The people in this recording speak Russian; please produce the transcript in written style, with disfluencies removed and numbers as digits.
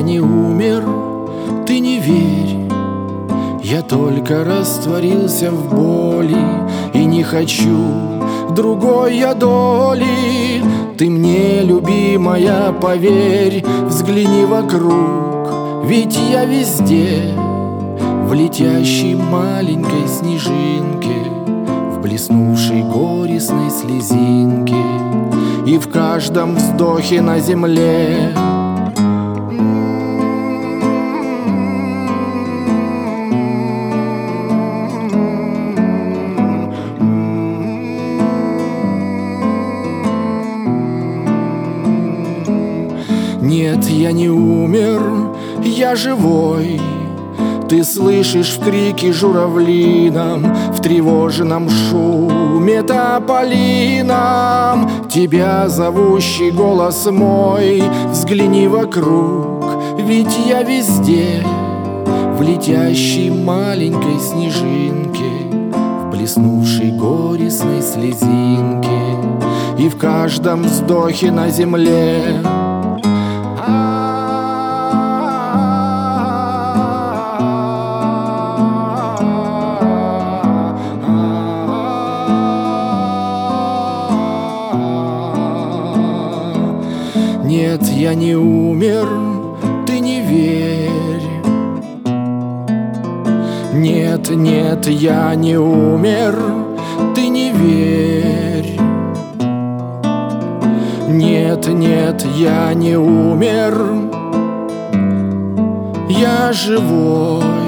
не умер, ты не верь. Я только растворился в боли и не хочу другой я доли. Ты мне, любимая, поверь, взгляни вокруг, ведь я везде, в летящей маленькой снежинке, в блеснувшей горестной слезинке и в каждом вздохе на земле. Нет, я не умер, я живой. Ты слышишь в крике журавлином, в тревожном шуме тополином тебя зовущий голос мой. Взгляни вокруг, ведь я везде, в летящей маленькой снежинке, в блеснувшей горестной слезинке и в каждом вздохе на земле. Нет, я не умер, ты не верь. Нет, нет, я не умер, ты не верь. Нет, нет, я не умер, я живой.